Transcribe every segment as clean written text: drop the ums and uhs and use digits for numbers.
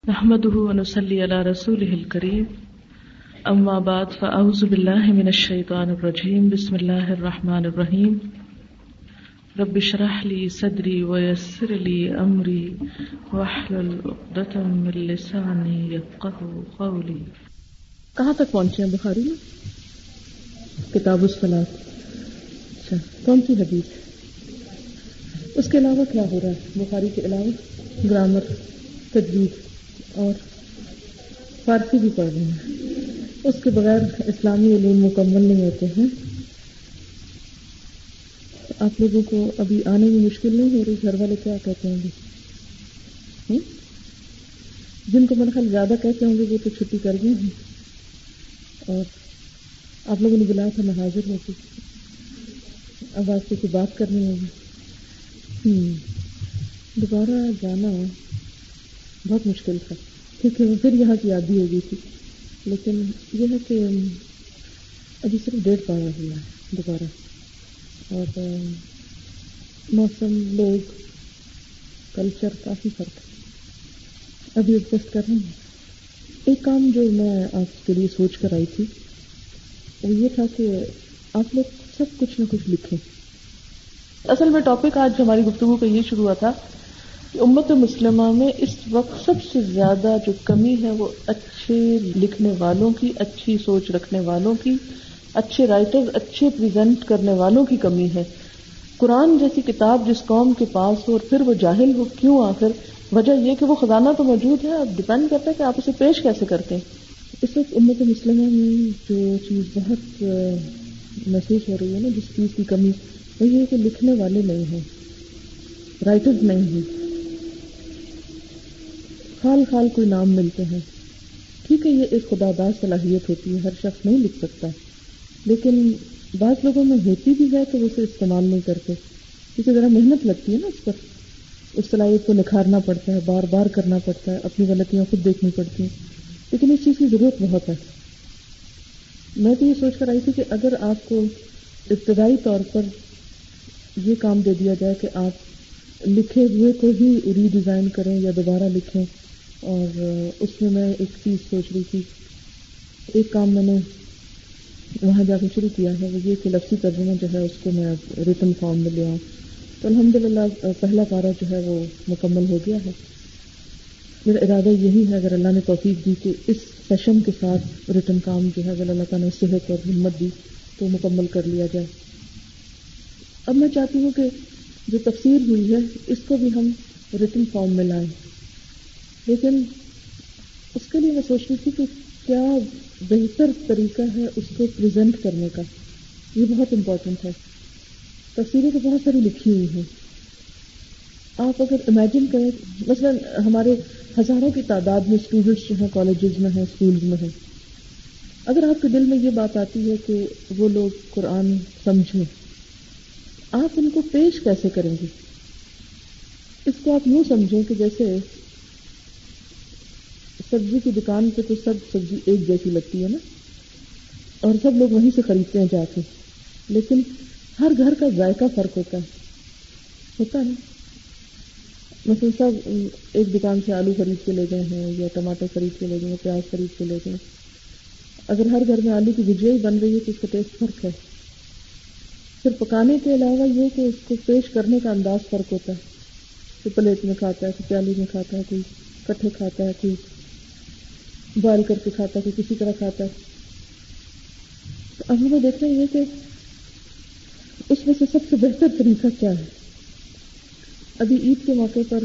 نحمده ونصلي على رسوله الكريم اما بعد فاعوذ بالله من الشيطان الرجيم بسم الله الرحمن الرحيم رب اشرح لي صدري ويسر لي امري واحلل عقدة من لساني يفقهوا قولي. کہاں تک پہنچے ہیں بخاری میں؟ کتاب الصلاۃ. اچھا، کون سی حدیث؟ اس کے علاوہ کیا ہو رہا ہے بخاری کے علاوہ؟ گرامر، تجوید اور فارسی بھی پڑھ رہے ہیں. اس کے بغیر اسلامی علوم مکمل نہیں ہوتے ہیں. آپ لوگوں کو ابھی آنے میں مشکل نہیں ہو رہی؟ گھر والے کیا کہتے ہوں گے؟ جن کو میرا خیال زیادہ کہتے ہوں گے وہ تو چھٹی کر گئے ہیں، اور آپ لوگوں نے بلایا تھا میں حاضر ہوتی. اب آپ سے بات کرنی ہوگی. دوبارہ جانا بہت مشکل تھا کیونکہ وہ پھر یہاں کی یادی ہو گئی تھی، لیکن یہ ہے کہ ابھی صرف 1.5 پایا ہوا ہے دوبارہ، اور موسم، لوگ، کلچر کافی فرق ہے. ابھی ایڈجسٹ کر رہے ہیں. ایک کام جو میں آپ کے لیے سوچ کر آئی تھی وہ یہ تھا کہ آپ لوگ سب کچھ نہ کچھ لکھیں. اصل میں ٹاپک آج ہماری گفتگو کا یہ شروع ہوا تھا کہ امت مسلمہ میں اس وقت سب سے زیادہ جو کمی ہے وہ اچھے لکھنے والوں کی، اچھی سوچ رکھنے والوں کی، اچھے رائٹر، اچھے پریزنٹ کرنے والوں کی کمی ہے. قرآن جیسی کتاب جس قوم کے پاس ہو اور پھر وہ جاہل ہو، کیوں؟ آخر وجہ یہ کہ وہ خزانہ تو موجود ہے، اب ڈپینڈ کرتا ہے کہ آپ اسے پیش کیسے کرتے ہیں. اس وقت امت مسلمہ میں جو چیز بہت محسوس ہو رہی ہے نا، جس چیز کی کمی، وہ یہ ہے کہ لکھنے والے نہیں ہیں، رائٹرز نہیں ہیں. خال خال کوئی نام ملتے ہیں. ٹھیک ہے، یہ ایک خداداد صلاحیت ہوتی ہے، ہر شخص نہیں لکھ سکتا، لیکن بعض لوگوں میں ہوتی بھی ہے تو وہ اسے استعمال نہیں کرتے کیونکہ ذرا محنت لگتی ہے نا اس پر. اس صلاحیت کو نکھارنا پڑتا ہے، بار بار کرنا پڑتا ہے، اپنی غلطیاں خود دیکھنی پڑتی ہیں، لیکن اس چیز کی ضرورت بہت ہے. میں تو یہ سوچ کر آئی تھی کہ اگر آپ کو ابتدائی طور پر یہ کام دے دیا جائے کہ آپ لکھے ہوئے کو ہی ری ڈیزائن کریں یا دوبارہ لکھیں، اور اس میں میں ایک چیز سوچ رہی تھی، ایک کام میں نے وہاں جا کے شروع کیا ہے، وہ یہ کہ لفظی ترجمہ جو ہے اس کو میں ریٹن فارم میں لے آؤں. تو الحمدللہ پہلا پارہ جو ہے وہ مکمل ہو گیا ہے. میرا ارادہ یہی ہے، اگر اللہ نے توفیق دی کہ اس سیشن کے ساتھ ریٹن کام جو ہے اگر اللہ تعالیٰ نے صحت اور ہمت دی تو مکمل کر لیا جائے. اب میں چاہتی ہوں کہ جو تفسیر ہوئی ہے اس کو بھی ہم ریٹن فارم میں لائیں، لیکن اس کے لیے میں سوچ رہی تھی کہ کیا بہتر طریقہ ہے اس کو پریزنٹ کرنے کا. یہ بہت امپورٹنٹ ہے. تفسیریں تو بہت ساری لکھی ہوئی ہیں. آپ اگر امیجن کریں، مثلا ہمارے ہزاروں کی تعداد میں اسٹوڈنٹس جو ہیں کالجز میں ہیں، اسکولز میں ہیں، اگر آپ کے دل میں یہ بات آتی ہے کہ وہ لوگ قرآن سمجھیں، آپ ان کو پیش کیسے کریں گے؟ اس کو آپ یوں سمجھیں کہ جیسے سبزی کی دکان پہ تو سب سبزی ایک جیسی لگتی ہے نا، اور سب لوگ وہیں سے خریدتے ہیں جا کے، لیکن ہر گھر کا ذائقہ فرق ہوتا ہے نا. مثلا سب ایک دکان سے آلو خرید کے لے گئے ہیں یا ٹماٹر خرید کے لے گئے ہیں، پیاز خرید کے لے گئے. اگر ہر گھر میں آلو کی بھجیا ہی بن رہی ہے تو اس کا ٹیسٹ فرق ہے. پھر پکانے کے علاوہ یہ کہ اس کو پیش کرنے کا انداز فرق ہوتا ہے. کوئی پلیٹ میں کھاتا ہے، کوئی پیالی میں کھاتا ہے، کوئی کٹھے کھاتا ہے، کوئی بوائل کر کے کھاتا ہے، کوئی کسی طرح کھاتا ہے. تو اب ہمیں دیکھنا یہ کہ اس میں سے سب سے بہتر طریقہ کیا ہے. ابھی عید کے موقع پر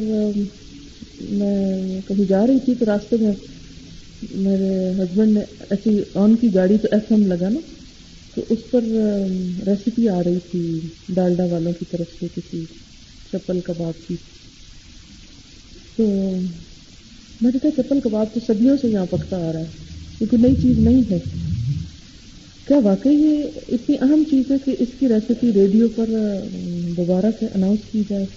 میں کہیں جا رہی تھی تو راستے میں میرے ہسبینڈ نے ایسی آن کی گاڑی تو ایف ایم لگا نا، تو اس پر ریسیپی آ رہی تھی ڈالڈا والوں کی طرف سے کسی چپل کباب کی. تو میں نے کہا چپل کباب تو صدیوں سے یہاں پکتا آ رہا ہے، کیونکہ نئی چیز نہیں ہے. کیا واقعی یہ اتنی اہم چیز ہے کہ اس کی ریسیپی ریڈیو پر دوبارہ سے اناؤنس کی جائے؟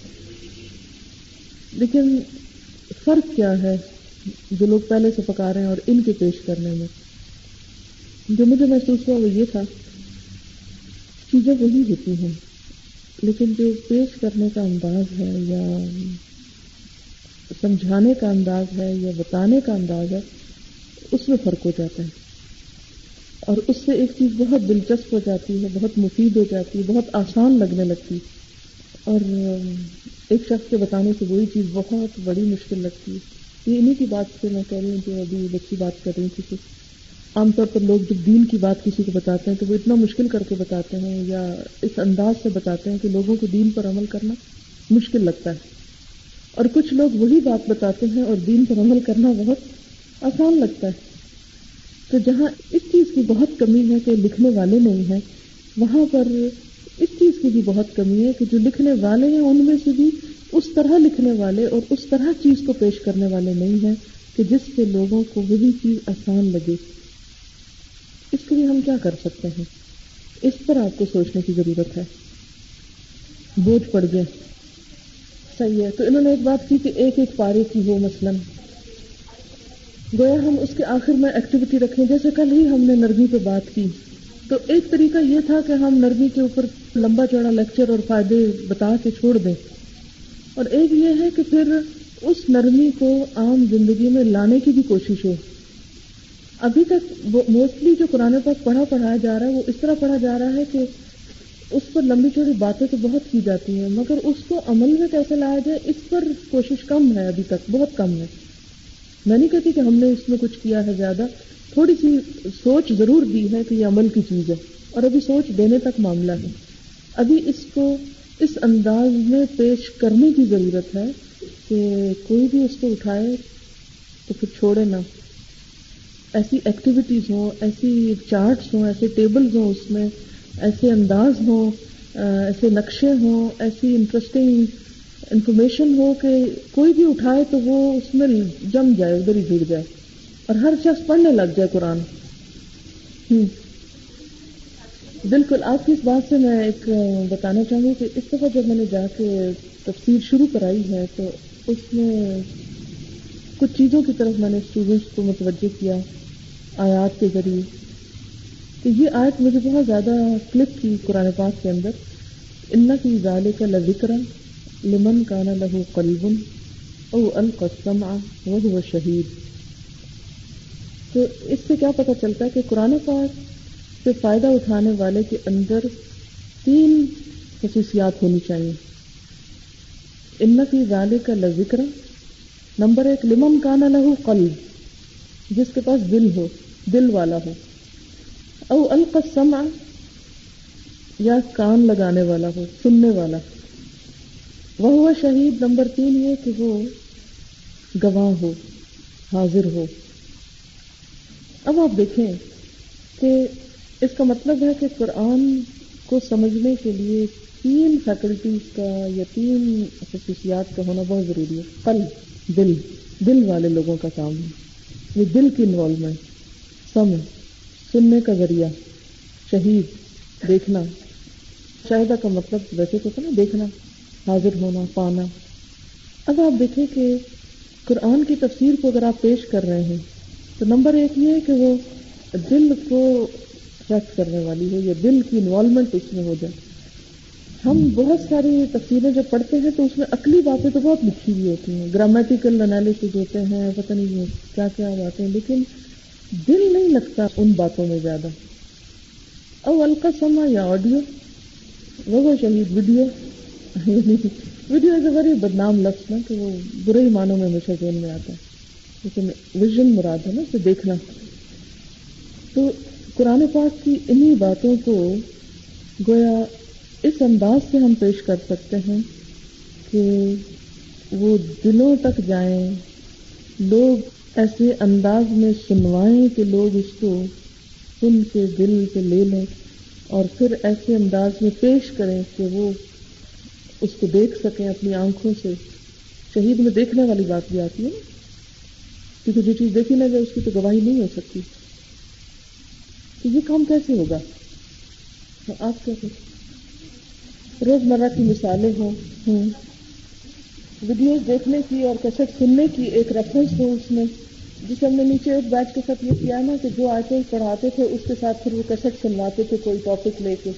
لیکن فرق کیا ہے جو لوگ پہلے سے پکا رہے ہیں اور ان کے پیش کرنے میں؟ جو مجھے محسوس ہوا وہ یہ تھا، چیزیں وہی ہوتی ہیں لیکن جو پیش کرنے کا انداز ہے یا سمجھانے کا انداز ہے یا بتانے کا انداز ہے اس میں فرق ہو جاتا ہے، اور اس سے ایک چیز بہت دلچسپ ہو جاتی ہے، بہت مفید ہو جاتی ہے، بہت آسان لگنے لگتی ہے، اور ایک شخص کے بتانے سے وہی چیز بہت بڑی مشکل لگتی ہے۔ یہ انہی کی بات سے میں کہہ رہی ہوں جو ابھی بچی بات کر رہی تھی کہ عام طور پر لوگ جب دین کی بات کسی کو بتاتے ہیں تو وہ اتنا مشکل کر کے بتاتے ہیں یا اس انداز سے بتاتے ہیں کہ لوگوں کو دین پر عمل کرنا مشکل لگتا ہے، اور کچھ لوگ وہی بات بتاتے ہیں اور دین پر عمل کرنا بہت آسان لگتا ہے۔ تو جہاں اس چیز کی بہت کمی ہے کہ لکھنے والے نہیں ہیں، وہاں پر اس چیز کی بھی بہت کمی ہے کہ جو لکھنے والے ہیں ان میں سے بھی اس طرح لکھنے والے اور اس طرح چیز کو پیش کرنے والے نہیں ہیں کہ جس سے لوگوں کو وہی چیز آسان لگے۔ اس کے لیے ہم کیا کر سکتے ہیں؟ اس پر آپ کو سوچنے کی ضرورت ہے۔ بوجھ پڑ گیا، صحیح ہے۔ تو انہوں نے ایک بات کی کہ ایک ایک پارے کی ہو، مثلاً گویا ہم اس کے آخر میں ایکٹیویٹی رکھیں، جیسے کل ہی ہم نے نرمی پہ بات کی، تو ایک طریقہ یہ تھا کہ ہم نرمی کے اوپر لمبا چوڑا لیکچر اور فائدے بتا کے چھوڑ دیں، اور ایک یہ ہے کہ پھر اس نرمی کو عام زندگی میں لانے کی بھی کوشش ہو۔ ابھی تک موسٹلی جو قرآن پاک پڑھایا جا رہا ہے وہ اس طرح پڑھا جا رہا ہے کہ اس پر لمبی چوڑی باتیں تو بہت کی جاتی ہیں، مگر اس کو عمل میں کیسے لایا جائے اس پر کوشش کم ہے، ابھی تک بہت کم ہے۔ میں نہیں کہتی کہ ہم نے اس میں کچھ کیا ہے زیادہ، تھوڑی سی سوچ ضرور دی ہے کہ یہ عمل کی چیز ہے، اور ابھی سوچ دینے تک معاملہ ہے۔ ابھی اس کو اس انداز میں پیش کرنے کی ضرورت ہے کہ کوئی بھی اس کو اٹھائے تو پھر چھوڑے نہ۔ ایسی ایکٹیویٹیز ہوں، ایسی چارٹس ہوں، ایسے ٹیبلز ہوں، اس میں ایسے انداز ہوں، ایسے نقشے ہوں، ایسی انٹرسٹنگ انفارمیشن ہو کہ کوئی بھی اٹھائے تو وہ اس میں جم جائے، ادھر ہی جڑ جائے، اور ہر شخص پڑھنے لگ جائے قرآن۔ بالکل، آپ کی اس بات سے میں ایک بتانا چاہوں گی کہ اس دفعہ جب میں نے جا کے تفسیر شروع کرائی ہے تو اس میں کچھ چیزوں کی طرف میں نے اسٹوڈنٹس کو متوجہ کیا آیات کے ذریعے، کہ یہ آیت مجھے بہت زیادہ کلک کی قرآن پاک کے اندر، ان فی ذالک لذکر لمن کان لہ قلب او القی السمع وہو شہید۔ تو اس سے کیا پتہ چلتا ہے کہ قرآن پاک سے فائدہ اٹھانے والے کے اندر 3 خصوصیات ہونی چاہیے۔ ان فی ذالک لذکر، نمبر 1 لمن کان لہ قلب، جس کے پاس دل ہو، دل والا ہو، او القی السمع، یا کان لگانے والا ہو، سننے والا، وہو شہید، نمبر 3 یہ کہ وہ گواہ ہو، حاضر ہو۔ اب آپ دیکھیں کہ اس کا مطلب ہے کہ قرآن کو سمجھنے کے لیے 3 فیکلٹیز کا یا 3 خصوصیات کا ہونا بہت ضروری ہے۔ قلب، دل والے لوگوں کا کام ہے، یہ دل کی انوالومنٹ، سمع، سننے کا ذریعہ، شہید، دیکھنا۔ شاہدہ کا مطلب ویسے تو نا دیکھنا، حاضر ہونا، پانا۔ اب آپ دیکھیں کہ قرآن کی تفسیر کو اگر آپ پیش کر رہے ہیں تو نمبر 1 یہ ہے کہ وہ دل کو افیکٹ کرنے والی ہو، یا دل کی انوالومنٹ اس میں ہو جائے۔ ہم بہت ساری تفسیریں جب پڑھتے ہیں تو اس میں عقلی باتیں تو بہت لکھی ہوئی ہوتی ہیں، گرامیٹیکل انالیسز ہوتے ہیں، پتہ نہیں کیا کیا باتیں، لیکن دل نہیں لگتا ان باتوں میں زیادہ۔ او القی السمع، یا آڈیو، وہ شہید، video video is a very بدنام لفظ نا، کہ وہ برے ہی معنوں میں ہمیشہ ذہن میں آتا ہے، لیکن ویژن مراد ہے نا، اسے دیکھنا۔ تو قرآن پاک کی انہی باتوں کو گویا اس انداز سے ہم پیش کر سکتے ہیں کہ وہ دلوں تک جائیں، لوگ ایسے انداز میں سنوائیں کہ لوگ اس کو سن کے دل پہ لے لیں، اور پھر ایسے انداز میں پیش کریں کہ وہ اس کو دیکھ سکیں اپنی آنکھوں سے۔ شہید میں دیکھنے والی بات بھی آتی ہے نا، کیونکہ جو چیز دیکھی نہ جائے اس کی تو گواہی نہیں ہو سکتی۔ تو یہ کام کیسے ہوگا؟ تو آپ کیا کہتے؟ روزمرہ کی مثالیں ہوں، ویڈیوز دیکھنے کی اور کیسٹ سننے کی ایک ریفرنس ہو اس میں، جسے ہم نے نیچے ایک بیچ کے ساتھ یہ کیا نا کہ جو آیتیں پڑھاتے تھے اس کے ساتھ پھر وہ کیسٹ سنواتے تھے کوئی ٹاپک لے کے،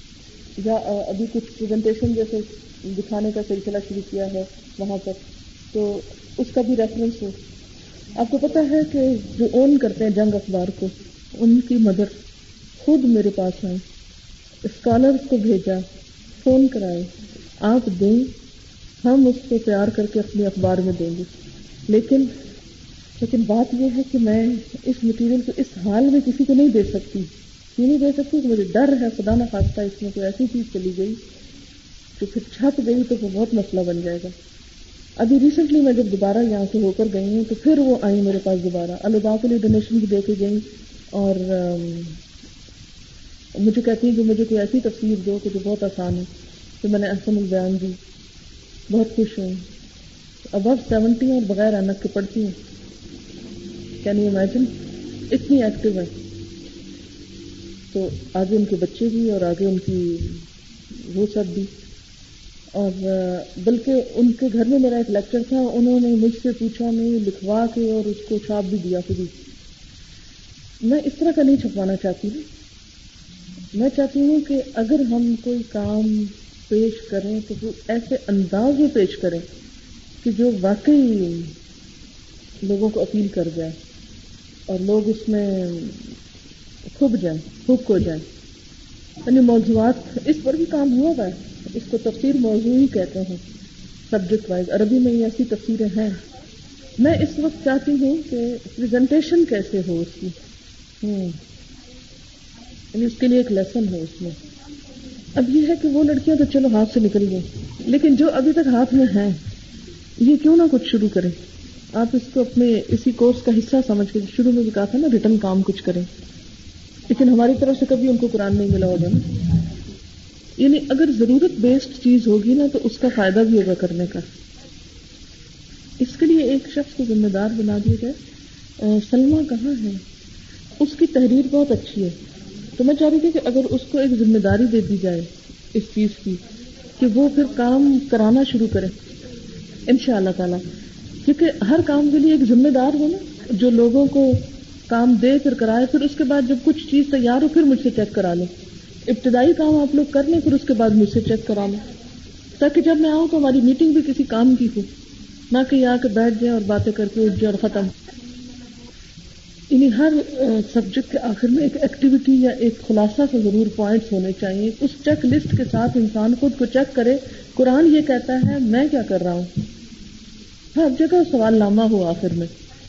یا ابھی کچھ پریزنٹیشن جیسے دکھانے کا سلسلہ شروع کیا ہے وہاں پر، تو اس کا بھی ریفرنس ہو. آپ کو پتا ہے کہ جو اون کرتے ہیں جنگ اخبار کو, ان کی مدر خود میرے پاس آئے, اسکالرز کو بھیجا, فون کرائے, آپ دیں, ہم اس کو تیار کر کے اپنے اخبار میں دیں گے. لیکن بات یہ ہے کہ میں اس مٹیریل کو اس حال میں کسی کو نہیں دے سکتی. کیوں نہیں دے سکتی؟ کہ مجھے ڈر ہے خدا نہ خواستہ اس میں کوئی ایسی چیز چلی گئی کہ پھر چھپ گئی تو وہ بہت مسئلہ بن جائے گا. ابھی ریسنٹلی میں جب دوبارہ یہاں سے ہو کر گئی ہوں تو پھر وہ آئی میرے پاس دوبارہ, الوداع کے لیے ڈونیشن بھی دے کے گئی, اور مجھے کہتی ہیں کہ مجھے کوئی ایسی تفسیر دو کہ جو بہت آسان ہے. تو میں نے احسن البیان دی, بہت خوش ہوں. ابو 70 اور بغیر انک کے پڑھتی ہوں. کین یو امیجن, اتنی ایکٹیو ہے. تو آگے ان کے بچے بھی اور آگے ان کی وہ سب بھی. اور بلکہ ان کے گھر میں میرا ایک لیکچر تھا, انہوں نے مجھ سے پوچھا, نہیں لکھوا کے اور اس کو چھاپ بھی دیا خود ہی. میں اس طرح کا نہیں چھپوانا چاہتی ہوں. میں چاہتی ہوں کہ اگر ہم کوئی کام پیش کریں تو وہ ایسے انداز میں پیش کریں کہ جو واقعی لوگوں کو اپیل کر جائے اور لوگ اس میں کھب جائیں, ہوک ہو جائیں. یعنی موضوعات اس پر بھی کام ہوا ہے, اس کو تفسیر موضوعی کہتے ہیں سبجیکٹ وائز. عربی میں یہ ایسی تفسیریں ہیں. میں اس وقت چاہتی ہوں کہ پریزنٹیشن کیسے ہو اس کی, یعنی اس کے لیے ایک لیسن ہو اس میں. اب یہ ہے کہ وہ لڑکیاں تو چلو ہاتھ سے نکل گئی, لیکن جو ابھی تک ہاتھ میں ہیں یہ کیوں نہ کچھ شروع کریں. آپ اس کو اپنے اسی کورس کا حصہ سمجھ کے, شروع میں بھی کہا تھا نا ریٹن کام کچھ کریں, لیکن ہماری طرف سے کبھی ان کو قرآن نہیں ملا ہوگا نا. یعنی اگر ضرورت بیسڈ چیز ہوگی نا تو اس کا فائدہ بھی ہوگا کرنے کا. اس کے لیے ایک شخص کو ذمہ دار بنا دیا جائے. سلمہ کہاں ہے؟ اس کی تحریر بہت اچھی ہے, تو میں چاہ رہی تھی کہ اگر اس کو ایک ذمہ داری دے دی جائے اس چیز کی کہ وہ پھر کام کرانا شروع کرے انشاءاللہ تعالی. کیونکہ ہر کام کے لیے ایک ذمہ دار ہو نا, جو لوگوں کو کام دے پھر کرائے, پھر اس کے بعد جب کچھ چیز تیار ہو پھر مجھ سے چیک کرا لیں. ابتدائی کام آپ لوگ کر لیں, پھر اس کے بعد مجھ سے چیک کرا لیں, تاکہ جب میں آؤں تو ہماری میٹنگ بھی کسی کام کی ہو, نہ کہ یہ آ کے بیٹھ جائے اور باتیں کر کے اٹھ جائے اور ختم. یعنی ہر سبجیکٹ کے آخر میں ایک ایکٹیویٹی یا ایک خلاصہ سے ضرور پوائنٹس ہونے چاہیے. اس چیک لسٹ کے ساتھ انسان خود کو چیک کرے, قرآن یہ کہتا ہے, میں کیا کر رہا ہوں. ہر جگہ سوال نامہ ہو آخر میں.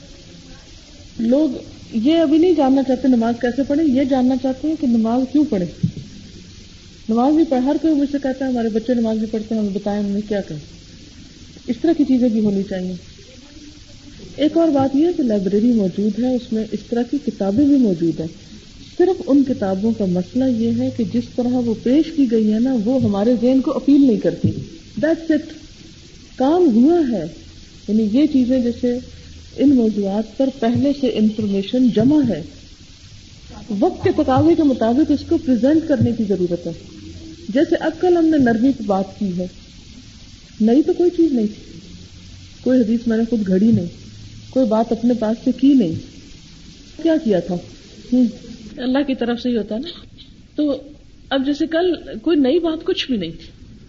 لوگ یہ ابھی نہیں جاننا چاہتے نماز کیسے پڑھیں, یہ جاننا چاہتے ہیں کہ نماز کیوں پڑھیں. نماز بھی پڑھ, ہر کوئی مجھ سے کہتا ہے ہمارے بچے نماز بھی پڑھتے ہیں, ہمیں بتائیں ہم نے کیا کریں. اس طرح کی چیزیں بھی ہونی چاہیے. ایک اور بات یہ ہے کہ لائبریری موجود ہے, اس میں اس طرح کی کتابیں بھی موجود ہیں. صرف ان کتابوں کا مسئلہ یہ ہے کہ جس طرح وہ پیش کی گئی ہے نا وہ ہمارے ذہن کو اپیل نہیں کرتی. That's it. کام ہوا ہے. یعنی یہ چیزیں جیسے ان موضوعات پر پہلے سے انفارمیشن جمع ہے, وقت کے تقاضے کے مطابق اس کو پریزنٹ کرنے کی ضرورت ہے. جیسے اب کل ہم نے نرمی کی بات کی ہے, نئی تو کوئی چیز نہیں تھی, کوئی حدیث میں نے خود گھڑی نہیں, کوئی بات اپنے پاس سے کی نہیں. کیا کیا تھا؟ اللہ کی طرف سے ہی ہوتا نا. تو اب جیسے کل کوئی نئی بات کچھ بھی نہیں تھی,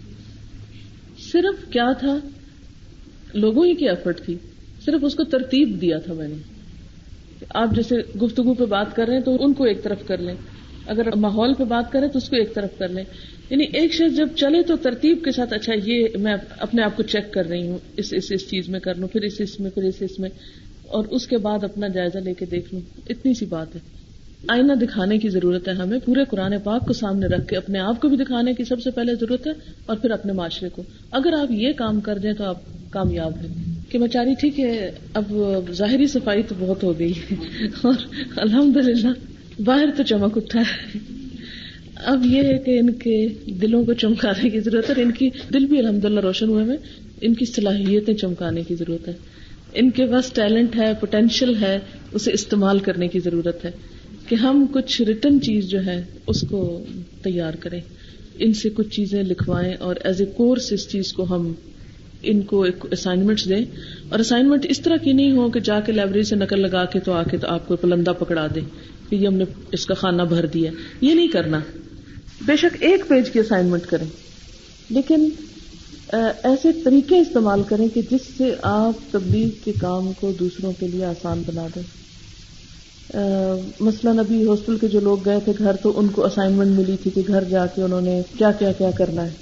صرف کیا تھا, لوگوں ہی کی ایفرٹ تھی, صرف اس کو ترتیب دیا تھا میں نے. آپ جیسے گفتگو پہ بات کر رہے ہیں تو ان کو ایک طرف کر لیں, اگر ماحول پہ بات کریں تو اس کو ایک طرف کر لیں. یعنی ایک شخص جب چلے تو ترتیب کے ساتھ, اچھا یہ میں اپنے آپ کو چیک کر رہی ہوں, اس چیز میں کر لوں, پھر اس میں, پھر اس میں, اور اس کے بعد اپنا جائزہ لے کے دیکھ لوں. اتنی سی بات ہے. آئینہ دکھانے کی ضرورت ہے ہمیں, پورے قرآن پاک کو سامنے رکھ کے اپنے آپ کو بھی دکھانے کی سب سے پہلے ضرورت ہے, اور پھر اپنے معاشرے کو. اگر آپ یہ کام کر دیں تو آپ کامیاب ہیں. کہ بیچاری ٹھیک ہے, اب ظاہری صفائی تو بہت ہو گئی ہے اور الحمدللہ باہر تو چمک اٹھا ہے. اب یہ ہے کہ ان کے دلوں کو چمکانے کی ضرورت ہے, اور ان کی دل بھی الحمدللہ روشن ہوئے میں, ان کی صلاحیتیں چمکانے کی ضرورت ہے. ان کے پاس ٹیلنٹ ہے, پوٹینشیل ہے, اسے استعمال کرنے کی ضرورت ہے کہ ہم کچھ ریٹن چیز جو ہے اس کو تیار کریں, ان سے کچھ چیزیں لکھوائیں, اور ایز اے کورس اس چیز کو ہم ان کو ایک اسائنمنٹس دیں. اور اسائنمنٹ اس طرح کی نہیں ہو کہ جا کے لائبریری سے نقل لگا کے تو آ کے تو آپ کو پلندہ پکڑا دیں کہ یہ ہم نے اس کا خانہ بھر دیا. یہ نہیں کرنا. بے شک ایک پیج کی اسائنمنٹ کریں, لیکن ایسے طریقے استعمال کریں کہ جس سے آپ تبلیغ کے کام کو دوسروں کے لیے آسان بنا دیں. مثلاً ابھی ہاسٹل کے جو لوگ گئے تھے گھر تو ان کو اسائنمنٹ ملی تھی کہ گھر جا کے انہوں نے کیا کیا کیا کرنا ہے.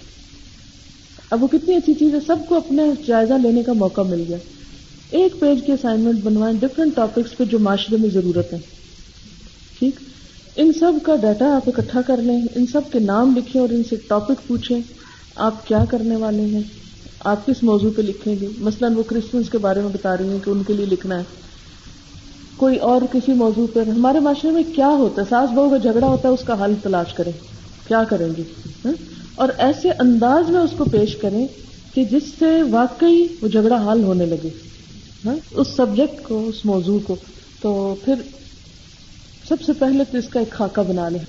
اب وہ کتنی اچھی چیز ہے, سب کو اپنا جائزہ لینے کا موقع مل گیا. ایک پیج کی اسائنمنٹ بنوائیں ڈفرینٹ ٹاپکس پہ جو معاشرے میں ضرورت ہے. ٹھیک, ان سب کا ڈیٹا آپ اکٹھا کر لیں, ان سب کے نام لکھیں اور ان سے ٹاپک پوچھیں آپ کیا کرنے والے ہیں, آپ کس موضوع پہ لکھیں گے. مثلاً وہ کرسچنس کے بارے میں بتا رہی ہیں کہ ان کے لیے لکھنا ہے, کوئی اور کسی موضوع پر. ہمارے معاشرے میں کیا ہوتا ہے, ساس بہو کا جھگڑا ہوتا ہے, اس کا حل تلاش کریں, کیا کریں گے, اور ایسے انداز میں اس کو پیش کریں کہ جس سے واقعی وہ جھگڑا حل ہونے لگے اس سبجیکٹ کو, اس موضوع کو. تو پھر سب سے پہلے تو اس کا ایک خاکہ بنا لیں.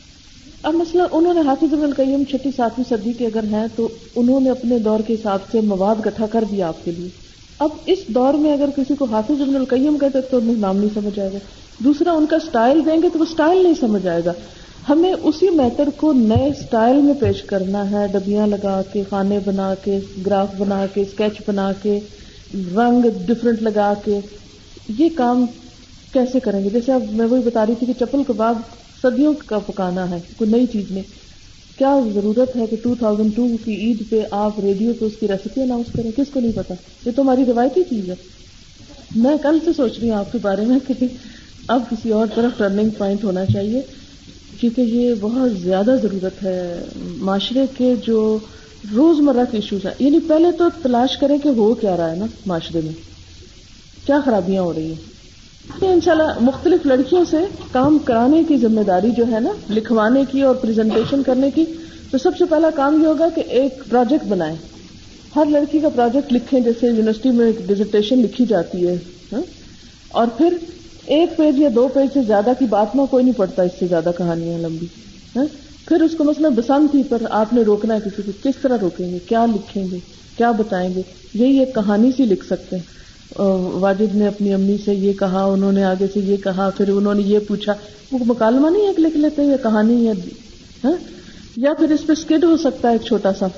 اب مثلا انہوں نے حافظ ابن القیم 6-7ویں صدی کے اگر ہیں تو انہوں نے اپنے دور کے حساب سے مواد اکٹھا کر دیا آپ کے لیے. اب اس دور میں اگر کسی کو حافظ ابن القیم کہتے تو انہیں نام نہیں سمجھ آئے گا. دوسرا ان کا سٹائل دیں گے تو وہ سٹائل نہیں سمجھ آئے گا. ہمیں اسی میتھڈ کو نئے سٹائل میں پیش کرنا ہے, ڈبیاں لگا کے, خانے بنا کے, گراف بنا کے, اسکیچ بنا کے, رنگ ڈفرنٹ لگا کے. یہ کام کیسے کریں گے؟ جیسے اب میں وہی بتا رہی تھی کہ چپل کباب صدیوں کا پکانا ہے, کوئی نئی چیز نہیں. کیا ضرورت ہے کہ 2002 کی عید پہ آپ ریڈیو پہ اس کی ریسیپی اناؤنس کریں؟ کس کو نہیں پتا؟ یہ تو ہماری روایتی چیز ہے. میں کل سے سوچ رہی ہوں آپ کے بارے میں کہ اب کسی اور طرف ٹرننگ پوائنٹ ہونا چاہیے, کیونکہ یہ بہت زیادہ ضرورت ہے. معاشرے کے جو روزمرہ کے ایشوز ہیں, یعنی پہلے تو تلاش کریں کہ ہو کیا رہا ہے نا معاشرے میں, کیا خرابیاں ہو رہی ہیں. انشاءاللہ مختلف لڑکیوں سے کام کرانے کی ذمہ داری جو ہے نا, لکھوانے کی اور پریزنٹیشن کرنے کی. تو سب سے پہلا کام یہ ہوگا کہ ایک پروجیکٹ بنائیں, ہر لڑکی کا پروجیکٹ لکھیں جیسے یونیورسٹی میں ایک ڈیزرٹیشن لکھی جاتی ہے. اور پھر 1 پیج یا 2 پیج سے زیادہ کی بات میں کوئی نہیں پڑتا, اس سے زیادہ کہانیاں لمبی. پھر اس کو مثلا بسنتی پر آپ نے روکنا ہے کسی کو, کس طرح روکیں گے, کیا لکھیں گے, کیا بتائیں گے. یہی ایک کہانی سی لکھ سکتے ہیں. واجد نے اپنی امی سے یہ کہا, انہوں نے آگے سے یہ کہا, پھر انہوں نے یہ پوچھا. وہ مکالمہ نہیں ہے کہ لکھ لیتے ہیں, یہ کہانی ہے. یا پھر اس پہ اسکٹ ہو سکتا ہے ایک چھوٹا سا,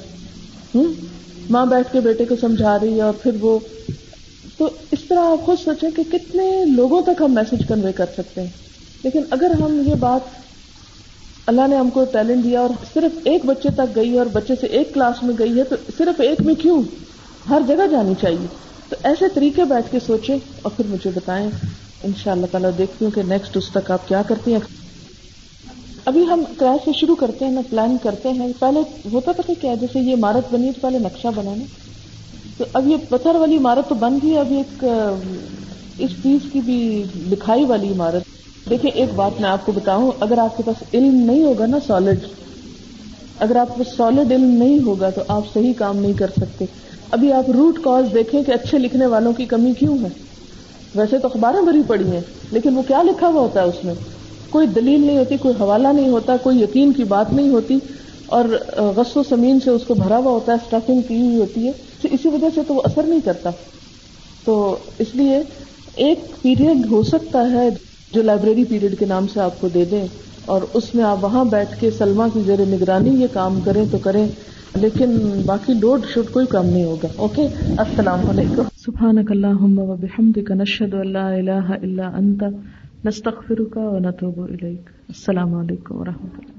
ماں بیٹھ کے بیٹے کو سمجھا رہی ہے اور پھر وہ. تو اس طرح آپ خود سوچیں کہ کتنے لوگوں تک ہم میسج کنوے کر سکتے ہیں. لیکن اگر ہم یہ بات, اللہ نے ہم کو ٹیلنٹ دیا اور صرف ایک بچے تک گئی اور بچے سے ایک کلاس میں گئی ہے, تو صرف ایک میں کیوں, ہر جگہ جانی چاہیے. تو ایسے طریقے بیٹھ کے سوچیں اور پھر مجھے بتائیں. انشاءاللہ تعالیٰ دیکھتی ہوں کہ نیکسٹ اس تک آپ کیا کرتی ہیں. ابھی ہم کراچ سے شروع کرتے ہیں نا, پلان کرتے ہیں. پہلے ہوتا پتہ کیا, جیسے یہ عمارت بنی تو پہلے نقشہ بنانا. تو اب یہ پتھر والی عمارت تو بن گئی, اب ایک اس چیز کی بھی لکھائی والی عمارت. دیکھیں ایک بات میں آپ کو بتاؤں, اگر آپ کے پاس علم نہیں ہوگا نا سالڈ, اگر آپ کو سالڈ علم نہیں ہوگا تو آپ صحیح کام نہیں کر سکتے. ابھی آپ روٹ کاز دیکھیں کہ اچھے لکھنے والوں کی کمی کیوں ہے. ویسے تو اخباریں بھری پڑی ہیں, لیکن وہ کیا لکھا ہوا ہوتا ہے اس میں, کوئی دلیل نہیں ہوتی, کوئی حوالہ نہیں ہوتا, کوئی یقین کی بات نہیں ہوتی, اور غص و سمین سے اس کو بھرا ہوا ہوتا ہے, اسٹفنگ کی ہوئی ہوتی ہے. اسی وجہ سے تو وہ اثر نہیں کرتا. تو اس لیے ایک پیریڈ ہو سکتا ہے جو لائبریری پیریڈ کے نام سے آپ کو دے دیں, اور اس میں آپ وہاں بیٹھ کے سلمہ کی زیر نگرانی یہ کام کریں تو کریں, لیکن باقی لوڈ شوڈ کوئی کام نہیں ہوگا. اوکے, السلام علیکم. سبحانک اللہم و بحمدک, نشہد ان لا الہ الا انت, نستغفرک و نتوب الیک. السلام علیکم و رحمۃ اللہ.